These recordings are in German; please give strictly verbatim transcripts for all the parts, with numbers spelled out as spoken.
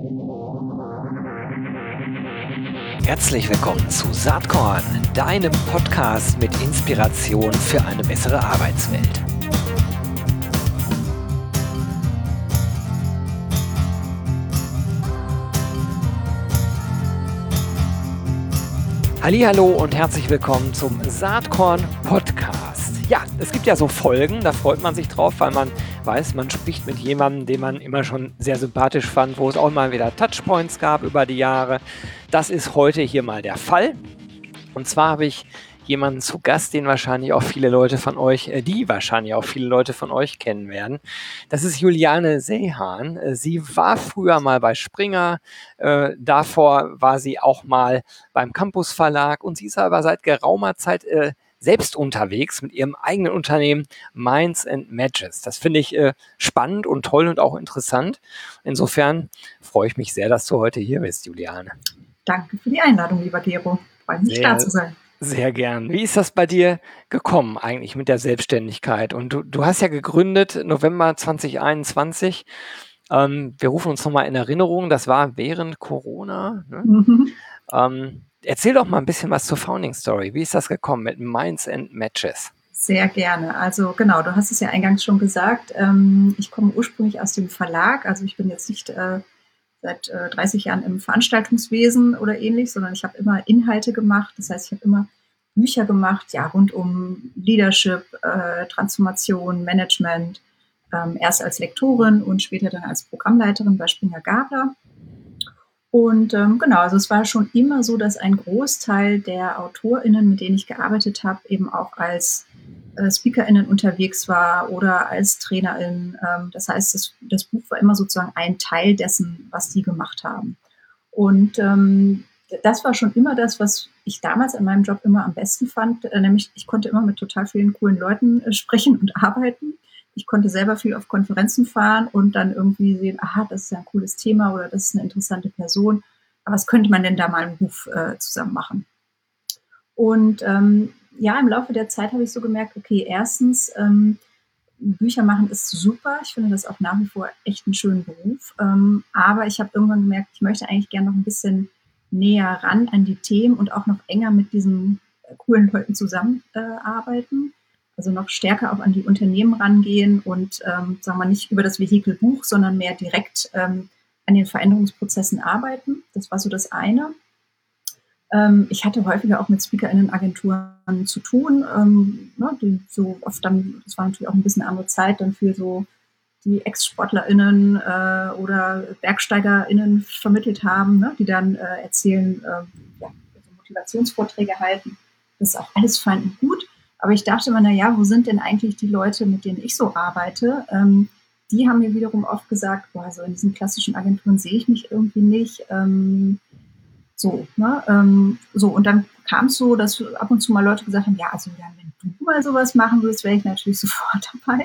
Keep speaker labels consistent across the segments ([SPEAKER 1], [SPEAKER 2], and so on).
[SPEAKER 1] Herzlich willkommen zu Saatkorn, deinem Podcast mit Inspiration für eine bessere Arbeitswelt. Hallihallo und herzlich willkommen zum Saatkorn Podcast. Ja, es gibt ja so Folgen, da freut man sich drauf, weil man weiß, man spricht mit jemandem, den man immer schon sehr sympathisch fand, wo es auch mal wieder Touchpoints gab über die Jahre. Das ist heute hier mal der Fall. Und zwar habe ich jemanden zu Gast, den wahrscheinlich auch viele Leute von euch, äh, die wahrscheinlich auch viele Leute von euch kennen werden. Das ist Juliane Seehan. Äh, Sie war früher mal bei Springer, äh, davor war sie auch mal beim Campus Verlag und sie ist aber seit geraumer Zeit äh, selbst unterwegs mit ihrem eigenen Unternehmen Minds and Matches. Das finde ich äh, spannend und toll und auch interessant. Insofern freue ich mich sehr, dass du heute hier bist, Juliane.
[SPEAKER 2] Danke für die Einladung, lieber Gero. Freut mich, da zu sein.
[SPEAKER 1] Sehr gern. Wie ist das bei dir gekommen eigentlich mit der Selbstständigkeit? Und du, du hast ja gegründet November zwanzig einundzwanzig. Ähm, wir rufen uns nochmal in Erinnerung, das war während Corona. Ne? Mhm. Ähm, erzähl doch mal ein bisschen was zur Founding Story. Wie ist das gekommen mit Minds and Matches?
[SPEAKER 2] Sehr gerne. Also genau, du hast es ja eingangs schon gesagt. Ähm, ich komme ursprünglich aus dem Verlag. Also ich bin jetzt nicht äh, seit äh, dreißig Jahren im Veranstaltungswesen oder ähnlich, sondern ich habe immer Inhalte gemacht. Das heißt, ich habe immer Bücher gemacht, ja, rund um Leadership, äh, Transformation, Management, ähm, erst als Lektorin und später dann als Programmleiterin bei Springer Gabler. Und ähm, genau, also es war schon immer so, dass ein Großteil der AutorInnen, mit denen ich gearbeitet habe, eben auch als äh, SpeakerInnen unterwegs war oder als TrainerIn. Ähm, das heißt, das, das Buch war immer sozusagen ein Teil dessen, was die gemacht haben. Und ähm, das war schon immer das, was ich damals an meinem Job immer am besten fand, äh, nämlich ich konnte immer mit total vielen coolen Leuten äh, sprechen und arbeiten. Ich konnte selber viel auf Konferenzen fahren und dann irgendwie sehen, aha, das ist ja ein cooles Thema oder das ist eine interessante Person. Aber was könnte man denn da mal im Beruf äh, zusammen machen? Und ähm, ja, im Laufe der Zeit habe ich so gemerkt, okay, erstens, ähm, Bücher machen ist super. Ich finde das auch nach wie vor echt einen schönen Beruf. Ähm, aber ich habe irgendwann gemerkt, ich möchte eigentlich gerne noch ein bisschen näher ran an die Themen und auch noch enger mit diesen äh, coolen Leuten zusammenarbeiten. Äh, also noch stärker auch an die Unternehmen rangehen und ähm, sagen wir nicht über das Vehikel Buch, sondern mehr direkt ähm, an den Veränderungsprozessen arbeiten. Das war so das eine. Ähm, ich hatte häufiger auch mit SpeakerInnen-Agenturen zu tun, ähm, ne, die so oft dann, das war natürlich auch ein bisschen eine andere Zeit, dann für so die Ex-SportlerInnen äh, oder BergsteigerInnen vermittelt haben, ne, die dann äh, erzählen, äh, ja, also Motivationsvorträge halten. Das ist auch alles fein und gut. Aber ich dachte immer, naja, wo sind denn eigentlich die Leute, mit denen ich so arbeite? Ähm, die haben mir wiederum oft gesagt, boah, so in diesen klassischen Agenturen sehe ich mich irgendwie nicht. Ähm, so, ne? Ähm, so, und dann kam es so, dass ab und zu mal Leute gesagt haben, ja, also ja, wenn du mal sowas machen würdest, wäre ich natürlich sofort dabei.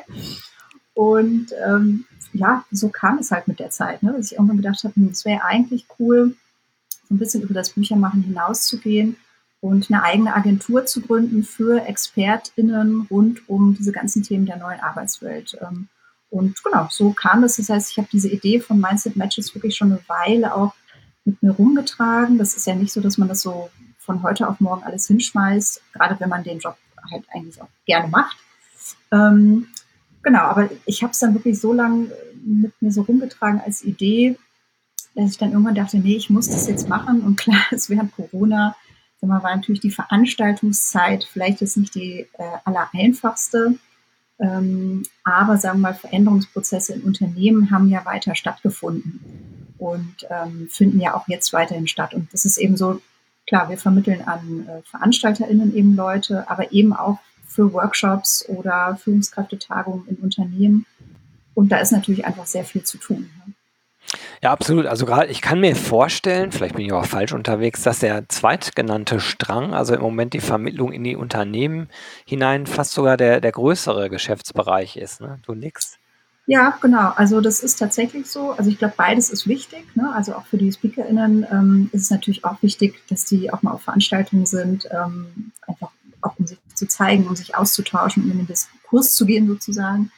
[SPEAKER 2] Und ähm, ja, so kam es halt mit der Zeit, ne? Dass ich irgendwann gedacht habe, es wäre eigentlich cool, so ein bisschen über das Büchermachen hinauszugehen und eine eigene Agentur zu gründen für ExpertInnen rund um diese ganzen Themen der neuen Arbeitswelt. Und genau, so kam es. Das heißt, ich habe diese Idee von Mindset Matches wirklich schon eine Weile auch mit mir rumgetragen. Das ist ja nicht so, dass man das so von heute auf morgen alles hinschmeißt, gerade wenn man den Job halt eigentlich auch gerne macht. Ähm, genau, aber ich habe es dann wirklich so lange mit mir so rumgetragen als Idee, dass ich dann irgendwann dachte, nee, ich muss das jetzt machen. Und klar, es während Corona, sag mal, war natürlich die Veranstaltungszeit vielleicht jetzt nicht die äh, allereinfachste. Ähm, aber sagen wir mal, Veränderungsprozesse in Unternehmen haben ja weiter stattgefunden und ähm, finden ja auch jetzt weiterhin statt. Und das ist eben so, klar, wir vermitteln an äh, VeranstalterInnen eben Leute, aber eben auch für Workshops oder Führungskräftetagungen in Unternehmen. Und da ist natürlich einfach sehr viel zu tun. Ne?
[SPEAKER 1] Ja, absolut. Also gerade, ich kann mir vorstellen, vielleicht bin ich auch falsch unterwegs, dass der zweitgenannte Strang, also im Moment die Vermittlung in die Unternehmen hinein, fast sogar der, der größere Geschäftsbereich ist. Ne? Du nix.
[SPEAKER 2] Ja, genau. Also das ist tatsächlich so. Also ich glaube, beides ist wichtig. Ne? Also auch für die SpeakerInnen ähm, ist es natürlich auch wichtig, dass die auch mal auf Veranstaltungen sind, ähm, einfach auch um sich zu zeigen, um sich auszutauschen, um in den Diskurs zu gehen sozusagen.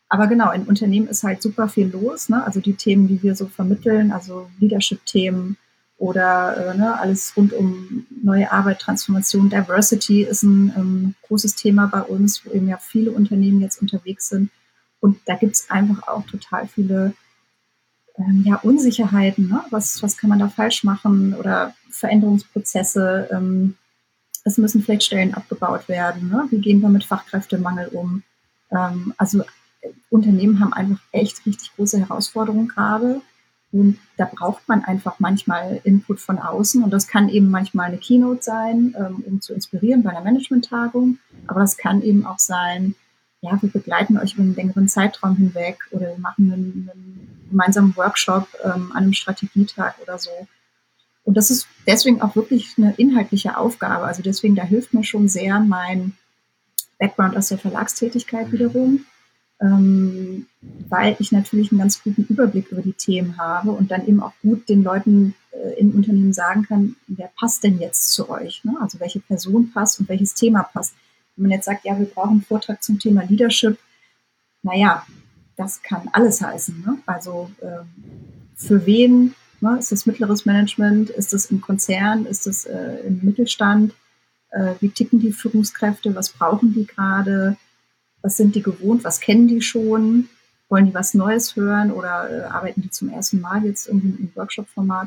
[SPEAKER 2] Aber genau, in Unternehmen ist halt super viel los, ne? Also die Themen, die wir so vermitteln, also Leadership-Themen oder äh, ne, alles rund um neue Arbeit, Transformation, Diversity ist ein ähm, großes Thema bei uns, wo eben ja viele Unternehmen jetzt unterwegs sind. Und da gibt es einfach auch total viele ähm, ja, Unsicherheiten. Ne? Was, was kann man da falsch machen oder Veränderungsprozesse? Ähm, es müssen vielleicht Stellen abgebaut werden. Ne? Wie gehen wir mit Fachkräftemangel um? Ähm, also äh, Unternehmen haben einfach echt richtig große Herausforderungen gerade. Und da braucht man einfach manchmal Input von außen. Und das kann eben manchmal eine Keynote sein, ähm, um zu inspirieren bei einer Management-Tagung. Aber das kann eben auch sein, ja, wir begleiten euch über einen längeren Zeitraum hinweg oder wir machen einen, einen gemeinsamen Workshop ähm, an einem Strategietag oder so. Und das ist deswegen auch wirklich eine inhaltliche Aufgabe. Also deswegen, da hilft mir schon sehr mein Background aus der Verlagstätigkeit wiederum, ähm, weil ich natürlich einen ganz guten Überblick über die Themen habe und dann eben auch gut den Leuten äh, im Unternehmen sagen kann, wer passt denn jetzt zu euch? Ne? Also welche Person passt und welches Thema passt. Wenn man jetzt sagt, ja, wir brauchen einen Vortrag zum Thema Leadership, naja, das kann alles heißen. Ne? Also ähm, für wen? Ne? Ist das mittleres Management? Ist das im Konzern? Ist das äh, im Mittelstand? Äh, wie ticken die Führungskräfte? Was brauchen die gerade? Was sind die gewohnt? Was kennen die schon? Wollen die was Neues hören oder äh, arbeiten die zum ersten Mal jetzt irgendwie im Workshop-Format?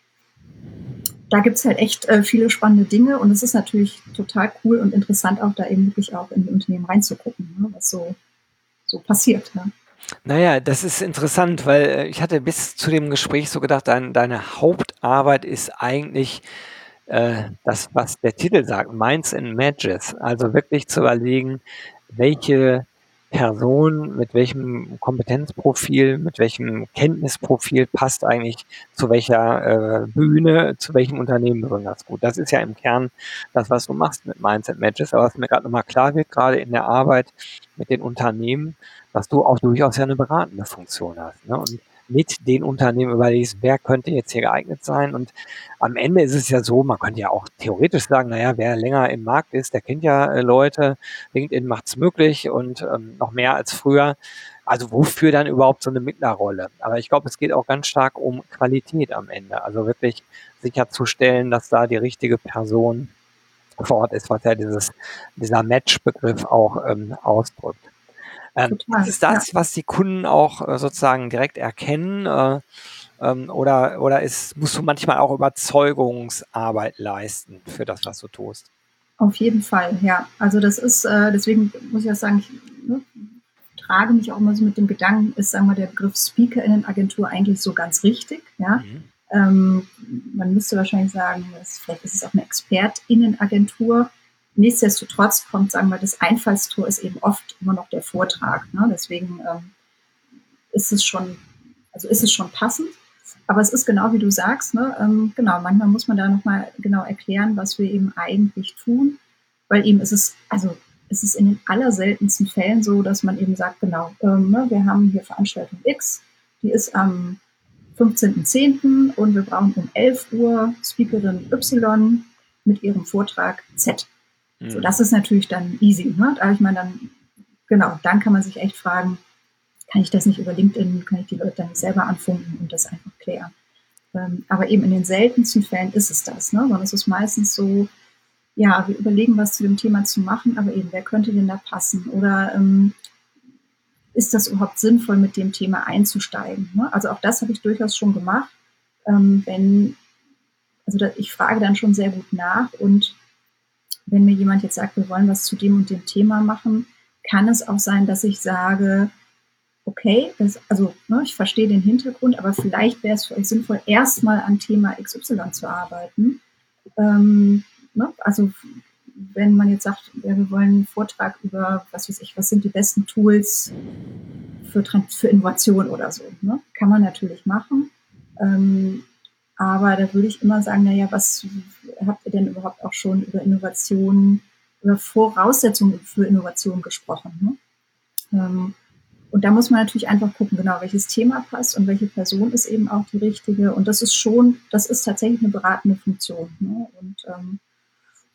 [SPEAKER 2] Da gibt es halt echt äh, viele spannende Dinge und es ist natürlich total cool und interessant, auch da eben wirklich auch in die Unternehmen reinzugucken, ne? Was so, so passiert. Ne?
[SPEAKER 1] Naja, das ist interessant, weil äh, ich hatte bis zu dem Gespräch so gedacht, dein, deine Hauptarbeit ist eigentlich äh, das, was der Titel sagt, Minds and Matches. Also wirklich zu überlegen, welche Person mit welchem Kompetenzprofil, mit welchem Kenntnisprofil passt eigentlich zu welcher äh, Bühne, zu welchem Unternehmen besonders gut. Das ist ja im Kern das, was du machst mit Minds and Matches. Aber was mir gerade nochmal klar wird, gerade in der Arbeit mit den Unternehmen, dass du auch durchaus ja eine beratende Funktion hast. Ne? Und mit den Unternehmen überlegst, wer könnte jetzt hier geeignet sein. Und am Ende ist es ja so, man könnte ja auch theoretisch sagen, naja, wer länger im Markt ist, der kennt ja äh, Leute, LinkedIn macht's möglich und ähm, noch mehr als früher. Also wofür dann überhaupt so eine Mittlerrolle? Aber ich glaube, es geht auch ganz stark um Qualität am Ende. Also wirklich sicherzustellen, dass da die richtige Person vor Ort ist, was ja dieses, dieser Match-Begriff auch ähm, ausdrückt. Ähm, ist
[SPEAKER 2] Total,
[SPEAKER 1] es
[SPEAKER 2] ja.
[SPEAKER 1] das, was die Kunden auch äh, sozusagen direkt erkennen? Äh, ähm, oder oder ist, musst du manchmal auch Überzeugungsarbeit leisten für das, was du tust?
[SPEAKER 2] Auf jeden Fall, ja. Also das ist, äh, deswegen muss ich auch sagen, ich ne, trage mich auch immer so mit dem Gedanken, ist, sagen wir, der Begriff Speakerinnenagentur eigentlich so ganz richtig, ja.
[SPEAKER 1] Mhm.
[SPEAKER 2] Ähm, man müsste wahrscheinlich sagen, dass, vielleicht ist es auch eine Expertinnenagentur. Nichtsdestotrotz kommt, sagen wir, das Einfallstor ist eben oft immer noch der Vortrag. Ne? Deswegen ähm, ist es schon, also ist es schon passend. Aber es ist genau wie du sagst, ne? ähm, genau, manchmal muss man da nochmal genau erklären, was wir eben eigentlich tun, weil eben ist es, also es ist in den allerseltensten Fällen so, dass man eben sagt, genau, ähm, ne, wir haben hier Veranstaltung X, die ist am fünfzehnten zehnten und wir brauchen um elf Uhr Speakerin Y mit ihrem Vortrag Z. So,
[SPEAKER 1] Mhm.
[SPEAKER 2] das ist natürlich dann easy. Ne? Aber ich meine, dann, genau, dann kann man sich echt fragen, kann ich das nicht über LinkedIn, kann ich die Leute dann nicht selber anfunken und das einfach klären. Ähm, aber eben in den seltensten Fällen ist es das, ne? Sondern es ist meistens so, ja, wir überlegen, was zu dem Thema zu machen, aber eben, wer könnte denn da passen? Oder ähm, ist das überhaupt sinnvoll, mit dem Thema einzusteigen? Ne? Also auch das habe ich durchaus schon gemacht. Ähm, wenn, also da, ich frage dann schon sehr gut nach und wenn mir jemand jetzt sagt, wir wollen was zu dem und dem Thema machen, kann es auch sein, dass ich sage, okay, das, also ne, ich verstehe den Hintergrund, aber vielleicht wäre es für euch sinnvoll, erstmal an Thema X Y zu arbeiten. Ähm, ne? Also wenn man jetzt sagt, ja, wir wollen einen Vortrag über, was weiß ich, was sind die besten Tools für, für Innovation oder so, ne? Kann man natürlich machen. Ähm, aber da würde ich immer sagen, naja, was habt ihr denn überhaupt auch schon über Innovation, über Voraussetzungen für Innovation gesprochen? Ne? Ähm, und da muss man natürlich einfach gucken, genau, welches Thema passt und welche Person ist eben auch die richtige. Und das ist schon, das ist tatsächlich eine beratende Funktion. Ne? Und ähm, genau.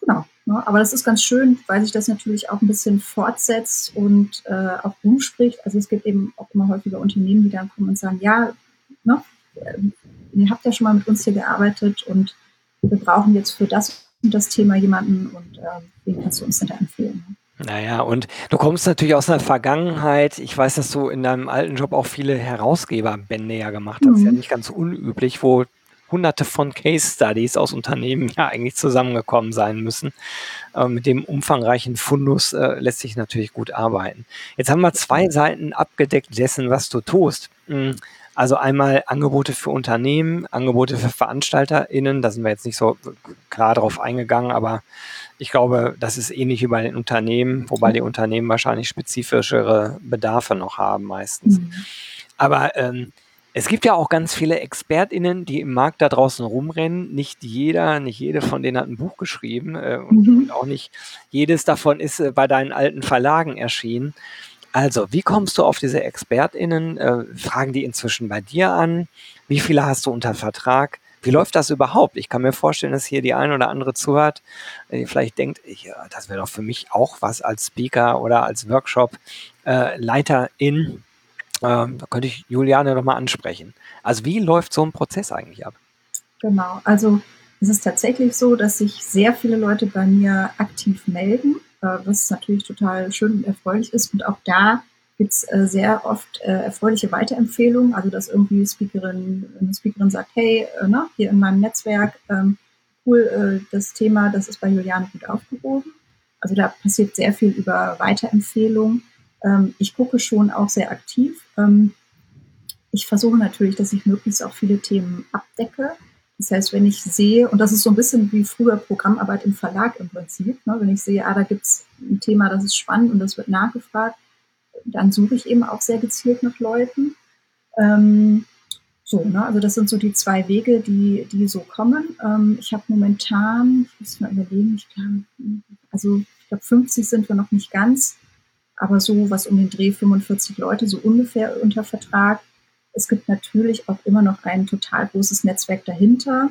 [SPEAKER 2] Ne? Aber das ist ganz schön, weil sich das natürlich auch ein bisschen fortsetzt und äh, auch rumspricht. Also es gibt eben auch immer häufiger Unternehmen, die dann kommen und sagen, ja, ne, ähm, ihr habt ja schon mal mit uns hier gearbeitet und wir brauchen jetzt für das und das Thema jemanden und äh, wen kannst du uns denn da empfehlen? Ne?
[SPEAKER 1] Naja, und du kommst natürlich aus einer Vergangenheit. Ich weiß, dass du in deinem alten Job auch viele Herausgeberbände ja gemacht hast. Ja
[SPEAKER 2] Mhm.
[SPEAKER 1] nicht ganz unüblich, wo Hunderte von Case Studies aus Unternehmen ja eigentlich zusammengekommen sein müssen. Äh, mit dem umfangreichen Fundus äh, lässt sich natürlich gut arbeiten. Jetzt haben wir zwei Seiten abgedeckt dessen, was du tust. Mm, Also einmal Angebote für Unternehmen, Angebote für VeranstalterInnen. Da sind wir jetzt nicht so klar drauf eingegangen, aber ich glaube, das ist ähnlich wie bei den Unternehmen, wobei die Unternehmen wahrscheinlich spezifischere Bedarfe noch haben meistens.
[SPEAKER 2] Mhm.
[SPEAKER 1] Aber ähm, es gibt ja auch ganz viele ExpertInnen, die im Markt da draußen rumrennen. Nicht jeder, nicht jede von denen hat ein Buch geschrieben äh, und,
[SPEAKER 2] Mhm.
[SPEAKER 1] und auch nicht jedes davon ist äh, bei deinen alten Verlagen erschienen. Also, wie kommst du auf diese ExpertInnen? Äh, fragen die inzwischen bei dir an? Wie viele hast du unter Vertrag? Wie läuft das überhaupt? Ich kann mir vorstellen, dass hier die eine oder andere zuhört, äh, die vielleicht denkt, ich, ja, das wäre doch für mich auch was als Speaker oder als Workshop-Leiterin. Ähm, da könnte ich Juliane doch mal ansprechen. Also wie läuft so ein Prozess eigentlich ab?
[SPEAKER 2] Genau, also es ist tatsächlich so, dass sich sehr viele Leute bei mir aktiv melden, äh, was natürlich total schön und erfreulich ist. Und auch da gibt es äh, sehr oft äh, erfreuliche Weiterempfehlungen, also dass irgendwie Speakerin, eine Speakerin sagt, hey, äh, ne, hier in meinem Netzwerk, ähm, cool, äh, das Thema, das ist bei Juliane gut aufgehoben. Also da passiert sehr viel über Weiterempfehlungen. Ähm, ich gucke schon auch sehr aktiv. Ähm, ich versuche natürlich, dass ich möglichst auch viele Themen abdecke. Das heißt, wenn ich sehe, und das ist so ein bisschen wie früher Programmarbeit im Verlag im Prinzip, ne, wenn ich sehe, ah, da gibt es ein Thema, das ist spannend und das wird nachgefragt, dann suche ich eben auch sehr gezielt nach Leuten. Ähm, so, ne, also das sind so die zwei Wege, die, die so kommen. Ähm, ich habe momentan, ich muss mal überlegen, ich glaube, also ich glaube fünfzig sind wir noch nicht ganz, aber so was um den Dreh fünfundvierzig Leute, so ungefähr unter Vertrag. Es gibt natürlich auch immer noch ein total großes Netzwerk dahinter.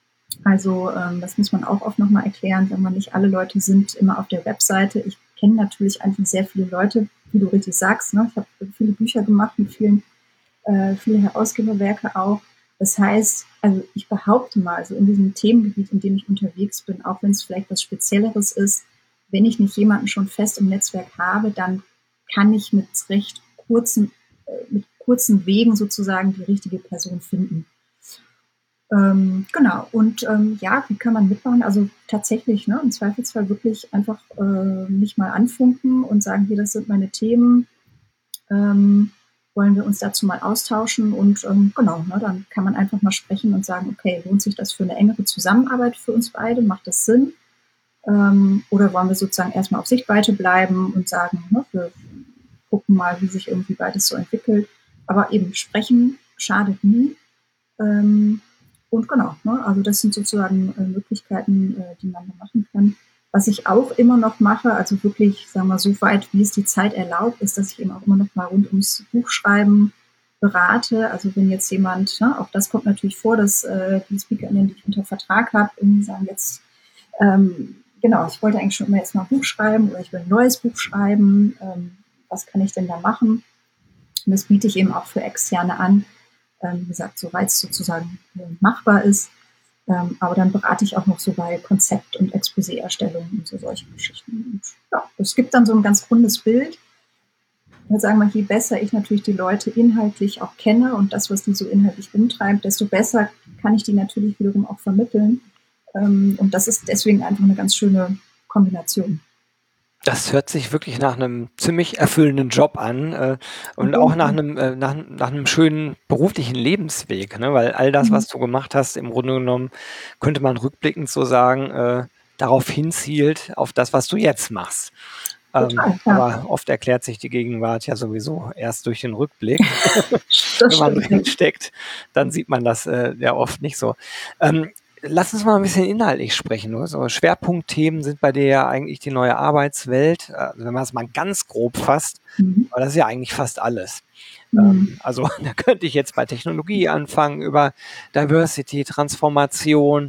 [SPEAKER 2] Also ähm, das muss man auch oft nochmal erklären, wenn man nicht alle Leute sind immer auf der Webseite. Ich kenne natürlich einfach sehr viele Leute, wie du richtig sagst. Ne? Ich habe viele Bücher gemacht mit vielen, äh, viele Herausgeberwerke auch. Das heißt, also ich behaupte mal, so in diesem Themengebiet, in dem ich unterwegs bin, auch wenn es vielleicht was Spezielleres ist, wenn ich nicht jemanden schon fest im Netzwerk habe, dann kann ich mit recht kurzen, äh, mit kurzen Wegen sozusagen die richtige Person finden. Ähm, genau, und ähm, ja, wie kann man mitmachen? Also tatsächlich, ne, im Zweifelsfall wirklich einfach äh, mich mal anfunken und sagen, hier, das sind meine Themen, ähm, wollen wir uns dazu mal austauschen und ähm, genau, ne, dann kann man einfach mal sprechen und sagen, okay, lohnt sich das für eine engere Zusammenarbeit für uns beide? Macht das Sinn? Ähm, oder wollen wir sozusagen erstmal auf Sichtweite bleiben und sagen, ne, wir gucken mal, wie sich irgendwie beides so entwickelt. Aber eben sprechen schadet nie. Ähm, und genau, ne, also das sind sozusagen äh, Möglichkeiten, äh, die man da machen kann. Was ich auch immer noch mache, also wirklich, sagen wir, so weit, wie es die Zeit erlaubt, ist, dass ich eben auch immer noch mal rund ums Buchschreiben berate. Also wenn jetzt jemand, ne, auch das kommt natürlich vor, dass äh, die SpeakerInnen, die ich unter Vertrag habe, irgendwie sagen jetzt, ähm, genau, ich wollte eigentlich schon immer jetzt mal ein Buch schreiben oder ich will ein neues Buch schreiben. Ähm, was kann ich denn da machen? Und das biete ich eben auch für Externe an. Ähm, wie gesagt, soweit es sozusagen machbar ist. Ähm, aber dann berate ich auch noch so bei Konzept- und Exposé-Erstellung und so solche Geschichten. Und ja, es gibt dann so ein ganz rundes Bild. Ich würde sagen, je besser ich natürlich die Leute inhaltlich auch kenne und das, was die so inhaltlich umtreibt, desto besser kann ich die natürlich wiederum auch vermitteln. Ähm, und das ist deswegen einfach eine ganz schöne Kombination.
[SPEAKER 1] Das hört sich wirklich nach einem ziemlich erfüllenden Job an, äh, und auch nach einem äh, nach nach 'nem schönen beruflichen Lebensweg, ne? Weil all das,
[SPEAKER 2] Mhm.
[SPEAKER 1] was du gemacht hast, im Grunde genommen, könnte man rückblickend so sagen, äh, darauf hinzielt, auf das, was du jetzt machst. Ähm,
[SPEAKER 2] Total, ja.
[SPEAKER 1] aber oft erklärt sich die Gegenwart ja sowieso erst durch den Rückblick.
[SPEAKER 2] Das
[SPEAKER 1] Wenn man
[SPEAKER 2] stimmt.
[SPEAKER 1] drin steckt, dann sieht man das, äh, ja oft nicht so. Ähm, lass uns mal ein bisschen inhaltlich sprechen. Ne? So Schwerpunktthemen sind bei dir ja eigentlich die neue Arbeitswelt. Also wenn man es mal ganz grob fasst,
[SPEAKER 2] Mhm.
[SPEAKER 1] aber das ist ja eigentlich fast alles.
[SPEAKER 2] Mhm.
[SPEAKER 1] Ähm, also da könnte ich jetzt bei Technologie anfangen, über Diversity, Transformation,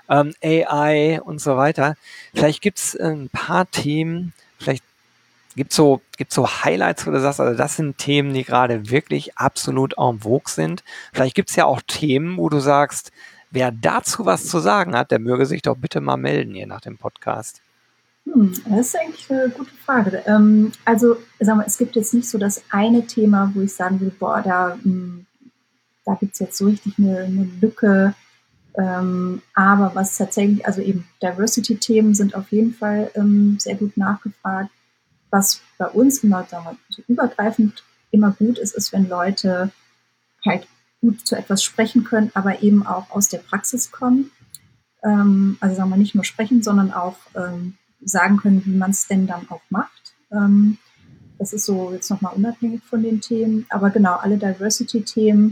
[SPEAKER 1] ähm, A I und so weiter. Vielleicht gibt es ein paar Themen, vielleicht gibt es so, gibt's so Highlights, wo du sagst, also das sind Themen, die gerade wirklich absolut en vogue sind. Vielleicht gibt es ja auch Themen, wo du sagst, wer dazu was zu sagen hat, der möge sich doch bitte mal melden hier nach dem Podcast.
[SPEAKER 2] Hm, das ist eigentlich eine gute Frage. Ähm, also, sagen wir, es gibt jetzt nicht so das eine Thema, wo ich sagen würde, boah, da, hm, da gibt es jetzt so richtig eine, eine Lücke. Ähm, aber was tatsächlich, also eben Diversity-Themen sind auf jeden Fall ähm, sehr gut nachgefragt. Was bei uns immer, sagen wir, so übergreifend immer gut ist, ist, wenn Leute halt gut zu etwas sprechen können, aber eben auch aus der Praxis kommen. Ähm, also sagen wir nicht nur sprechen, sondern auch ähm, sagen können, wie man es denn dann auch macht. Ähm, das ist so jetzt nochmal unabhängig von den Themen. Aber genau, alle Diversity-Themen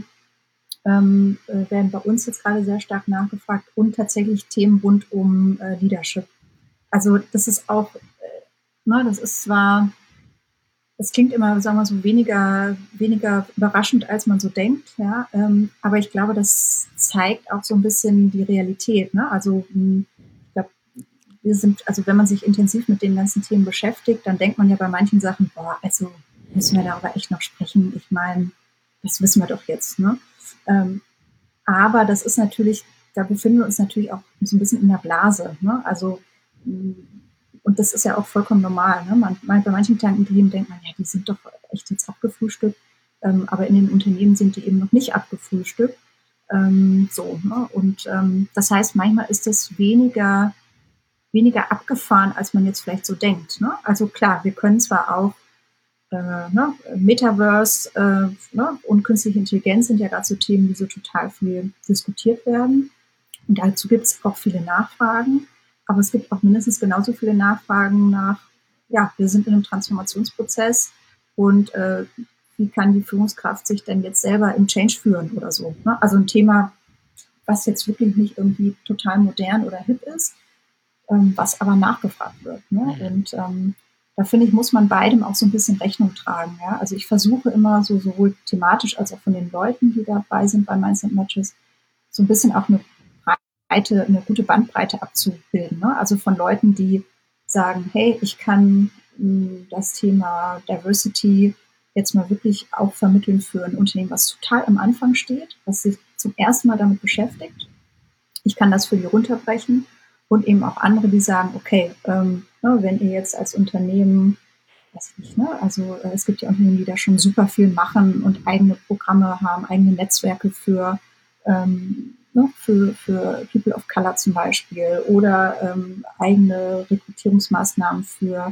[SPEAKER 2] ähm, äh, werden bei uns jetzt gerade sehr stark nachgefragt und tatsächlich Themen rund um äh, Leadership. Also das ist auch, äh, ne, das ist zwar, das klingt immer, sagen wir so, weniger, weniger überraschend, als man so denkt, ja, ähm, aber ich glaube, das zeigt auch so ein bisschen die Realität. Ne? Also mh, ich glaube, wir sind, also wenn man sich intensiv mit den ganzen Themen beschäftigt, dann denkt man ja bei manchen Sachen, boah, also müssen wir darüber echt noch sprechen. Ich meine, das wissen wir doch jetzt. Ne? Ähm, aber das ist natürlich, da befinden wir uns natürlich auch so ein bisschen in der Blase. Ne? Also, mh, und das ist ja auch vollkommen normal. Ne? Man, man, bei manchen kleinen Unternehmen denkt man, ja, die sind doch echt jetzt abgefrühstückt. Ähm, aber in den Unternehmen sind die eben noch nicht abgefrühstückt. Ähm, so, ne? Und ähm, das heißt, manchmal ist das weniger, weniger abgefahren, als man jetzt vielleicht so denkt. Ne? Also klar, wir können zwar auch äh, ne, Metaverse äh, ne, und künstliche Intelligenz sind ja gerade so Themen, die so total viel diskutiert werden. Und dazu gibt es auch viele Nachfragen. Aber es gibt auch mindestens genauso viele Nachfragen nach, ja, wir sind in einem Transformationsprozess und äh, wie kann die Führungskraft sich denn jetzt selber im Change führen oder so. Ne? Also ein Thema, was jetzt wirklich nicht irgendwie total modern oder hip ist, ähm, was aber nachgefragt wird. Ne? Und ähm, da finde ich, muss man beidem auch so ein bisschen Rechnung tragen. Ja? Also ich versuche immer so sowohl thematisch als auch von den Leuten, die dabei sind bei Mindset Matches, so ein bisschen auch eine Breite, eine gute Bandbreite abzubilden. Ne? Also von Leuten, die sagen, hey, ich kann mh, das Thema Diversity jetzt mal wirklich auch vermitteln für ein Unternehmen, was total am Anfang steht, was sich zum ersten Mal damit beschäftigt. Ich kann das für die runterbrechen und eben auch andere, die sagen, okay, ähm, ne, wenn ihr jetzt als Unternehmen, weiß ich nicht, ne, also äh, es gibt ja Unternehmen, die da schon super viel machen und eigene Programme haben, eigene Netzwerke für, ähm, ne, für, für People of Color zum Beispiel oder ähm, eigene Rekrutierungsmaßnahmen für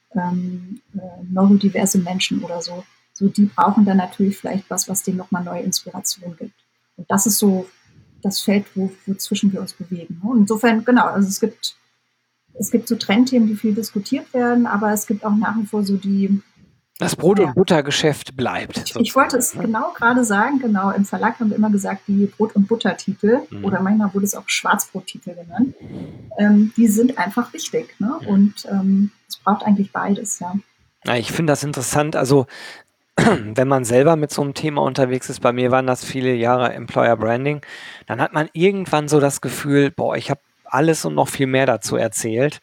[SPEAKER 2] ähm, äh, neurodiverse Menschen oder so. So, die brauchen dann natürlich vielleicht was, was denen nochmal neue Inspiration gibt. Und das ist so das Feld, wo, wozwischen wir uns bewegen. Und insofern, genau, also es gibt, es gibt so Trendthemen, die viel diskutiert werden, aber es gibt auch nach wie vor so die.
[SPEAKER 1] Das Brot-
[SPEAKER 2] naja,
[SPEAKER 1] und Buttergeschäft bleibt.
[SPEAKER 2] Ich, ich wollte es
[SPEAKER 1] ne?
[SPEAKER 2] genau gerade sagen, genau, im Verlag haben wir immer gesagt, die Brot- und Buttertitel,
[SPEAKER 1] Mhm.
[SPEAKER 2] oder manchmal wurde es auch Schwarzbrottitel genannt, ähm, die sind einfach wichtig. Ne? Und ähm, es braucht eigentlich beides, ja.
[SPEAKER 1] Ja, ich finde das interessant. Also, wenn man selber mit so einem Thema unterwegs ist, bei mir waren das viele Jahre Employer Branding, dann hat man irgendwann so das Gefühl, boah, ich habe alles und noch viel mehr dazu erzählt.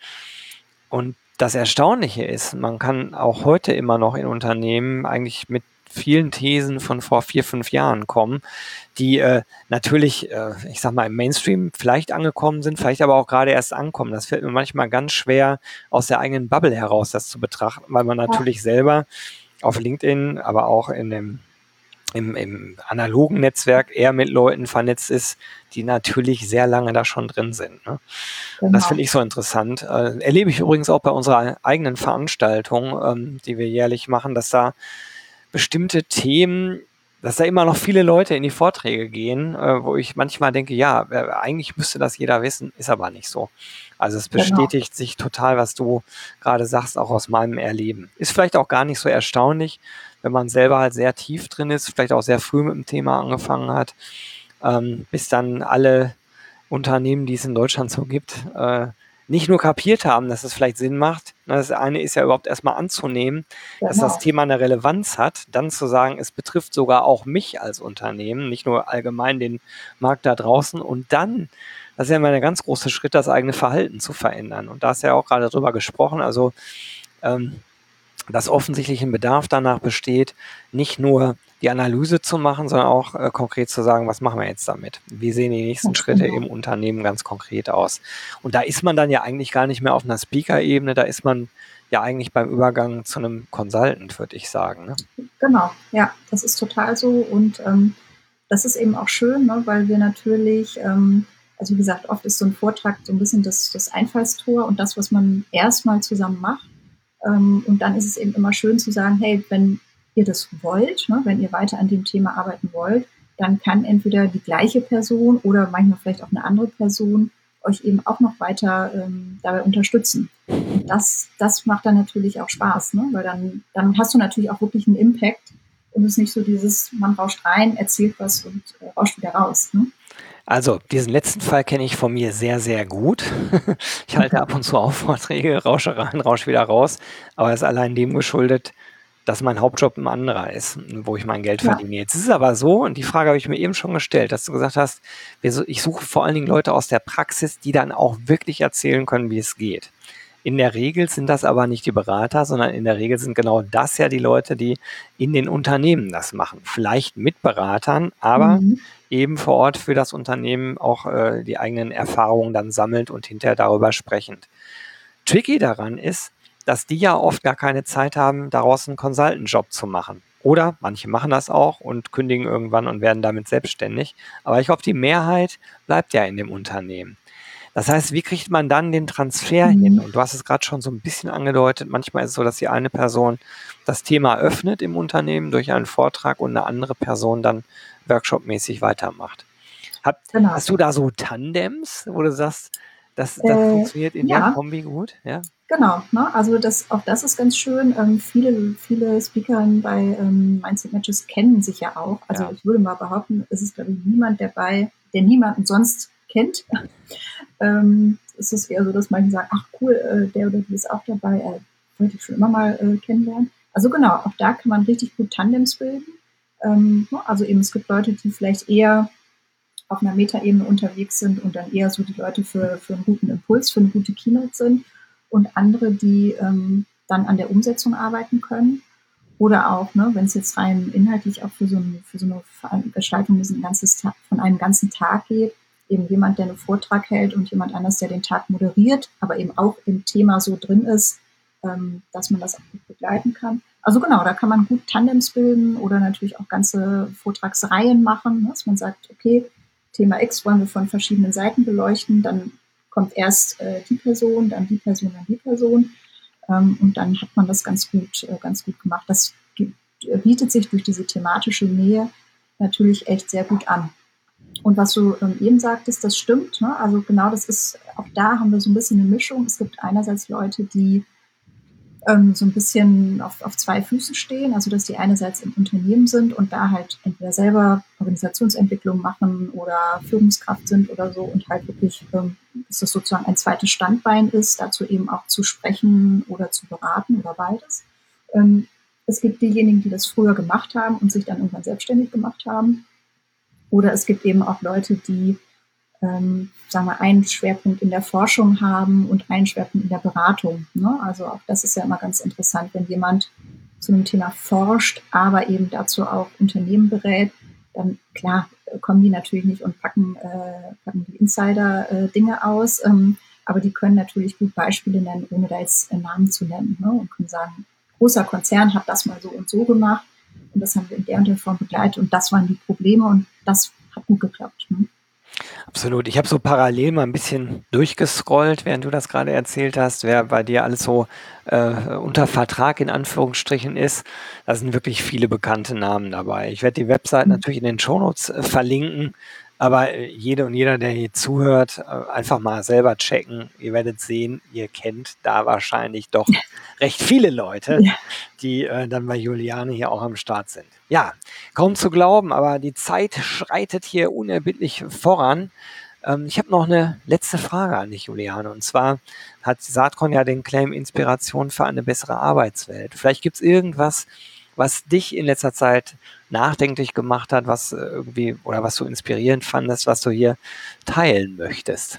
[SPEAKER 1] Und das Erstaunliche ist, man kann auch heute immer noch in Unternehmen eigentlich mit vielen Thesen von vor vier, fünf Jahren kommen, die äh, natürlich, äh, ich sag mal, im Mainstream vielleicht angekommen sind, vielleicht aber auch gerade erst ankommen. Das fällt mir manchmal ganz schwer, aus der eigenen Bubble heraus das zu betrachten, weil man natürlich selber auf LinkedIn, aber auch in dem im, im analogen Netzwerk eher mit Leuten vernetzt ist, die natürlich sehr lange da schon drin sind. Ne?
[SPEAKER 2] Genau.
[SPEAKER 1] Das finde ich so interessant. Äh, erlebe ich übrigens auch bei unserer eigenen Veranstaltung, ähm, die wir jährlich machen, dass da bestimmte Themen, dass da immer noch viele Leute in die Vorträge gehen, äh, wo ich manchmal denke, ja, äh, eigentlich müsste das jeder wissen, ist aber nicht so. Also es bestätigt genau. sich total, was du gerade sagst, auch aus meinem Erleben. Ist vielleicht auch gar nicht so erstaunlich, wenn man selber halt sehr tief drin ist, vielleicht auch sehr früh mit dem Thema angefangen hat, ähm, bis dann alle Unternehmen, die es in Deutschland so gibt, äh, nicht nur kapiert haben, dass es vielleicht Sinn macht, Ne, das eine ist ja überhaupt erstmal anzunehmen, dass das
[SPEAKER 2] Genau.
[SPEAKER 1] Thema eine Relevanz hat, dann zu sagen, es betrifft sogar auch mich als Unternehmen, nicht nur allgemein den Markt da draußen und dann, das ist ja immer der ganz große Schritt, das eigene Verhalten zu verändern. Und da hast du ja auch gerade drüber gesprochen, also ähm, dass offensichtlich ein Bedarf danach besteht, nicht nur die Analyse zu machen, sondern auch äh, konkret zu sagen, was machen wir jetzt damit? Wie sehen die nächsten
[SPEAKER 2] Ganz
[SPEAKER 1] Schritte
[SPEAKER 2] genau.
[SPEAKER 1] im Unternehmen ganz konkret aus? Und da ist man dann ja eigentlich gar nicht mehr auf einer Speaker-Ebene, da ist man ja eigentlich beim Übergang zu einem Consultant, würde ich sagen. Ne?
[SPEAKER 2] Genau, ja, das ist total so. Und ähm, das ist eben auch schön, ne, weil wir natürlich, ähm, also wie gesagt, oft ist so ein Vortrag so ein bisschen das, das Einfallstor und das, was man erstmal zusammen macht. Ähm, und dann ist es eben immer schön zu sagen, hey, wenn ihr das wollt, ne, wenn ihr weiter an dem Thema arbeiten wollt, dann kann entweder die gleiche Person oder manchmal vielleicht auch eine andere Person euch eben auch noch weiter ähm, dabei unterstützen. Und das, das macht dann natürlich auch Spaß, ne? Weil dann, dann hast du natürlich auch wirklich einen Impact und es ist nicht so dieses, man rauscht rein, erzählt was und äh, rauscht wieder raus. Ne?
[SPEAKER 1] Also, diesen letzten Fall kenne ich von mir sehr, sehr gut. Ich halte ab und zu auch Vorträge, rausche rein, rausche wieder raus, aber es ist allein dem geschuldet, dass mein Hauptjob ein anderer ist, wo ich mein Geld
[SPEAKER 2] Ja.
[SPEAKER 1] verdiene. Jetzt ist es aber so, und die Frage habe ich mir eben schon gestellt, dass du gesagt hast, wir so- ich suche vor allen Dingen Leute aus der Praxis, die dann auch wirklich erzählen können, wie es geht. In der Regel sind das aber nicht die Berater, sondern in der Regel sind genau das ja die Leute, die in den Unternehmen das machen. Vielleicht mit Beratern, aber
[SPEAKER 2] Mhm.
[SPEAKER 1] eben vor Ort für das Unternehmen auch äh, die eigenen Erfahrungen dann sammelt und hinterher darüber sprechend. Tricky daran ist, dass die ja oft gar keine Zeit haben, daraus einen Consultant-Job zu machen. Oder manche machen das auch und kündigen irgendwann und werden damit selbstständig. Aber ich glaube, die Mehrheit bleibt ja in dem Unternehmen. Das heißt, wie kriegt man dann den Transfer hin?
[SPEAKER 2] Mhm.
[SPEAKER 1] Und du hast es gerade schon so ein bisschen angedeutet. Manchmal ist es so, dass die eine Person das Thema öffnet im Unternehmen durch einen Vortrag und eine andere Person dann workshopmäßig weitermacht. Hat,
[SPEAKER 2] Genau.
[SPEAKER 1] hast du da so Tandems, wo du sagst, das, das
[SPEAKER 2] Äh,
[SPEAKER 1] funktioniert in der
[SPEAKER 2] ja,
[SPEAKER 1] Kombi gut? Ja.
[SPEAKER 2] genau. Ne? Also das, auch das ist ganz schön. Ähm, viele, viele Speaker bei ähm, Mindset Matches kennen sich ja auch. Also
[SPEAKER 1] Ja.
[SPEAKER 2] ich würde mal behaupten, es ist, glaube ich, niemand dabei, der niemanden sonst kennt. ähm, es ist eher so, dass manche sagen, ach cool, äh, der oder die ist auch dabei, äh, wollte ich schon immer mal äh, kennenlernen. Also genau, auch da kann man richtig gut Tandems bilden. Ähm, ne? Also eben, es gibt Leute, die vielleicht eher auf einer Metaebene unterwegs sind und dann eher so die Leute für, für einen guten Impuls, für eine gute Keynote sind und andere, die ähm, dann an der Umsetzung arbeiten können. Oder auch, ne, wenn es jetzt rein inhaltlich auch für so, ein, für so eine Gestaltung ein ganzes Tag, von einem ganzen Tag geht, eben jemand, der einen Vortrag hält und jemand anders, der den Tag moderiert, aber eben auch im Thema so drin ist, ähm, dass man das auch gut begleiten kann. Also genau, da kann man gut Tandems bilden oder natürlich auch ganze Vortragsreihen machen, ne, dass man sagt, okay, Thema X wollen wir von verschiedenen Seiten beleuchten, dann kommt erst äh, die Person, dann die Person, dann die Person. Ähm, und dann hat man das ganz gut, äh, ganz gut gemacht. Das gibt, äh, bietet sich durch diese thematische Nähe natürlich echt sehr gut an. Und was du ähm, eben sagtest, das stimmt. Ne? Also genau das ist, auch da haben wir so ein bisschen eine Mischung. Es gibt einerseits Leute, die ähm, so ein bisschen auf, auf zwei Füßen stehen, also dass die einerseits im Unternehmen sind und da halt entweder selber Organisationsentwicklung machen oder Führungskraft sind oder so und halt wirklich, ähm, dass das sozusagen ein zweites Standbein ist, dazu eben auch zu sprechen oder zu beraten oder beides. Ähm, es gibt diejenigen, die das früher gemacht haben und sich dann irgendwann selbstständig gemacht haben. Oder es gibt eben auch Leute, die ähm, sagen wir, einen Schwerpunkt in der Forschung haben und einen Schwerpunkt in der Beratung. Ne? Also auch das ist ja immer ganz interessant, wenn jemand zu einem Thema forscht, aber eben dazu auch Unternehmen berät, dann klar kommen die natürlich nicht und packen, äh, packen die Insider-Dinge äh, aus, ähm, aber die können natürlich gut Beispiele nennen, ohne da jetzt Namen zu nennen, ne? Und können sagen, großer Konzern hat das mal so und so gemacht und das haben wir in der und der Form begleitet und das waren die Probleme und das hat gut geklappt. Ne?
[SPEAKER 1] Absolut. Ich habe so parallel mal ein bisschen durchgescrollt, während du das gerade erzählt hast, wer bei dir alles so äh, unter Vertrag in Anführungsstrichen ist. Da sind wirklich viele bekannte Namen dabei. Ich werde die Website natürlich in den Shownotes äh, verlinken, aber äh, jede und jeder, der hier zuhört, äh, einfach mal selber checken. Ihr werdet sehen, ihr kennt da wahrscheinlich doch recht viele Leute,
[SPEAKER 2] Ja.
[SPEAKER 1] die äh, dann bei Juliane hier auch am Start sind. Ja, kaum zu glauben, aber die Zeit schreitet hier unerbittlich voran. Ähm, ich habe noch eine letzte Frage an dich, Juliane. Und zwar hat Saatkorn ja den Claim Inspiration für eine bessere Arbeitswelt. Vielleicht gibt es irgendwas, was dich in letzter Zeit nachdenklich gemacht hat, was äh, irgendwie oder was du inspirierend fandest, was du hier teilen möchtest.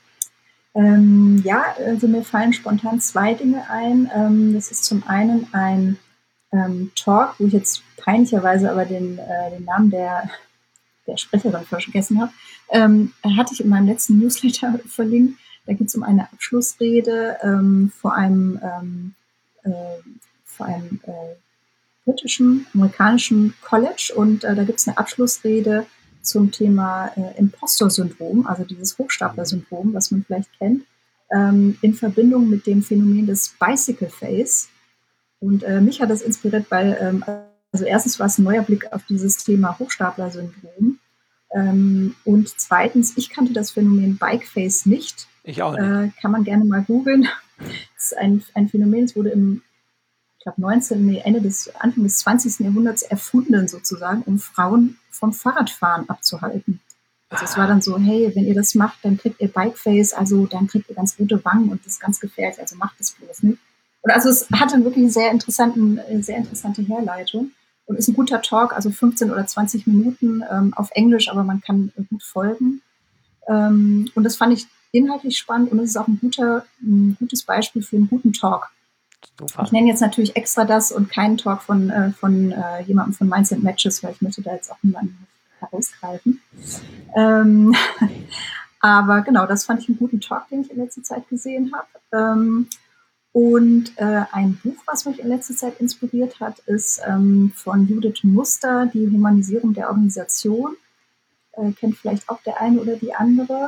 [SPEAKER 2] Ähm, ja, also mir fallen spontan zwei Dinge ein. Ähm, das ist zum einen ein ähm, Talk, wo ich jetzt peinlicherweise aber den, äh, den Namen der, der Sprecherin vergessen habe, ähm, hatte ich in meinem letzten Newsletter verlinkt. Da geht es um eine Abschlussrede ähm, vor einem, ähm, äh, vor einem äh, britischen, amerikanischen College und äh, da gibt es eine Abschlussrede zum Thema äh, Impostor-Syndrom, also dieses Hochstapler-Syndrom, was man vielleicht kennt, ähm, in Verbindung mit dem Phänomen des Bicycle Face. Und äh, mich hat das inspiriert, weil, ähm, also erstens war es ein neuer Blick auf dieses Thema Hochstapler-Syndrom. Ähm, und zweitens, ich kannte das Phänomen Bike Face nicht.
[SPEAKER 1] Ich auch nicht.
[SPEAKER 2] Äh, kann man gerne mal googeln. Es ist ein, ein Phänomen, es wurde im ich glaube, neunzehnten, nee, Ende des, Anfang des zwanzigsten Jahrhunderts erfunden sozusagen, um Frauen vom Fahrradfahren abzuhalten. Also es war dann so, hey, wenn ihr das macht, dann kriegt ihr Bikeface, also dann kriegt ihr ganz rote Wangen und das ist ganz gefährlich, also macht das bloß nicht. Und also es hatte wirklich eine sehr, interessanten, sehr interessante Herleitung und ist ein guter Talk, also fünfzehn oder zwanzig Minuten ähm, auf Englisch, aber man kann gut folgen. Ähm, und das fand ich inhaltlich spannend und es ist auch ein, guter, ein gutes Beispiel für einen guten Talk.
[SPEAKER 1] Super.
[SPEAKER 2] Ich nenne jetzt natürlich extra das und keinen Talk von, äh, von äh, jemandem von Minds and Matches, weil ich möchte da jetzt auch niemanden herausgreifen. Ähm, aber genau, das fand ich einen guten Talk, den ich in letzter Zeit gesehen habe. Ähm, und äh, ein Buch, was mich in letzter Zeit inspiriert hat, ist ähm, von Judith Muster, Die Humanisierung der Organisation. Äh, kennt vielleicht auch der eine oder die andere.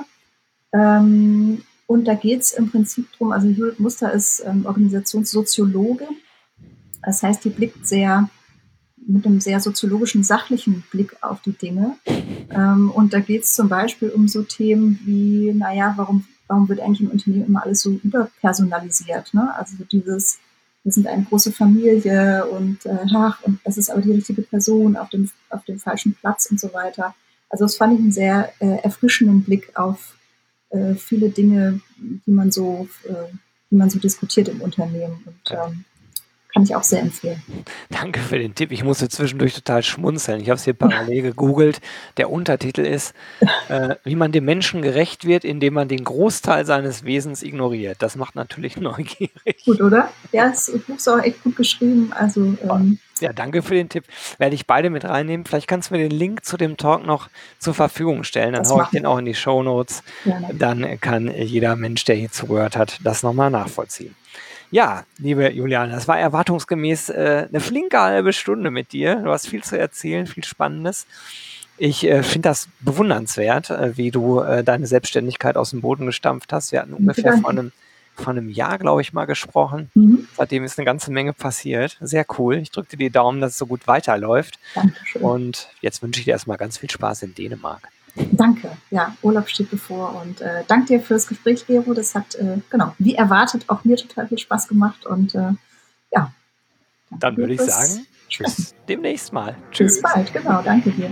[SPEAKER 2] Ähm, und da geht es im Prinzip drum, also Judith Muster ist ähm, Organisationssoziologe. Das heißt, die blickt sehr mit einem sehr soziologischen, sachlichen Blick auf die Dinge. Ähm, und da geht es zum Beispiel um so Themen wie, naja, warum, warum wird eigentlich im Unternehmen immer alles so überpersonalisiert? Ne? Also dieses, wir sind eine große Familie und äh, ach, und das ist aber die richtige Person auf dem, auf dem falschen Platz und so weiter. Also das fand ich einen sehr äh, erfrischenden Blick auf äh, viele Dinge, die man so, äh, die man so diskutiert im Unternehmen. Und ähm, kann ich auch sehr empfehlen.
[SPEAKER 1] Danke für den Tipp. Ich musste zwischendurch total schmunzeln. Ich habe es hier parallel gegoogelt. Der Untertitel ist, äh, wie man dem Menschen gerecht wird, indem man den Großteil seines Wesens ignoriert. Das macht natürlich neugierig.
[SPEAKER 2] Gut, oder? Ja, das Buch ist auch echt gut geschrieben. Also, ähm,
[SPEAKER 1] ja, danke für den Tipp. Werde ich beide mit reinnehmen. Vielleicht kannst du mir den Link zu dem Talk noch zur Verfügung stellen. Dann haue ich den auch in die Shownotes. Dann kann jeder Mensch, der hier zugehört hat, das nochmal nachvollziehen. Ja, liebe Juliane, das war erwartungsgemäß äh, eine flinke halbe Stunde mit dir. Du hast viel zu erzählen, viel Spannendes. Ich äh, finde das bewundernswert, äh, wie du äh, deine Selbstständigkeit aus dem Boden gestampft hast. Wir hatten ungefähr vor einem, vor einem Jahr, glaube ich, mal gesprochen. Mhm. Seitdem ist eine ganze Menge passiert. Sehr cool. Ich drücke dir die Daumen, dass es so gut weiterläuft.
[SPEAKER 2] Dankeschön.
[SPEAKER 1] Und jetzt wünsche ich dir erstmal ganz viel Spaß in Dänemark.
[SPEAKER 2] Danke. Ja, Urlaub steht bevor und äh, danke dir für das Gespräch, Gero. Das hat, äh, genau, wie erwartet, auch mir total viel Spaß gemacht und äh, ja.
[SPEAKER 1] Dann würde ich sagen, tschüss, demnächst mal.
[SPEAKER 2] Tschüss. Bis bald, genau, danke dir.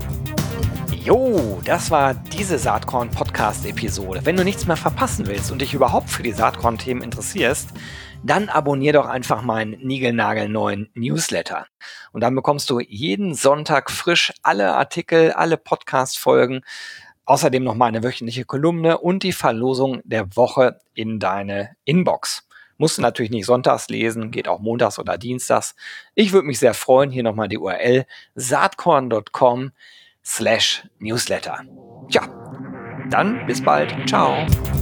[SPEAKER 1] Jo, das war diese Saatkorn-Podcast-Episode. Wenn du nichts mehr verpassen willst und dich überhaupt für die Saatkorn-Themen interessierst, dann abonnier doch einfach meinen niegelnagelneuen Newsletter. Und dann bekommst du jeden Sonntag frisch alle Artikel, alle Podcast-Folgen, außerdem noch meine wöchentliche Kolumne und die Verlosung der Woche in deine Inbox. Musst du natürlich nicht sonntags lesen, geht auch montags oder dienstags. Ich würde mich sehr freuen, hier nochmal die U R L saatkorn punkt com slash newsletter. Tja, dann bis bald. Ciao.